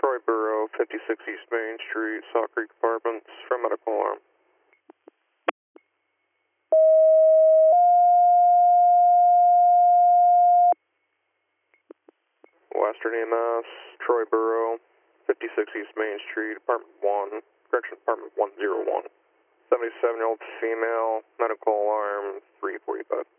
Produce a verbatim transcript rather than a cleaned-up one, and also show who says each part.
Speaker 1: Troy Borough, fifty-six East Main Street, Saw Creek Apartments, for medical alarm. Western E M S, Troy Borough, fifty-six East Main Street, Apartment one, Correction Apartment one oh one. seventy-seven-year-old female, medical alarm, three forty-five.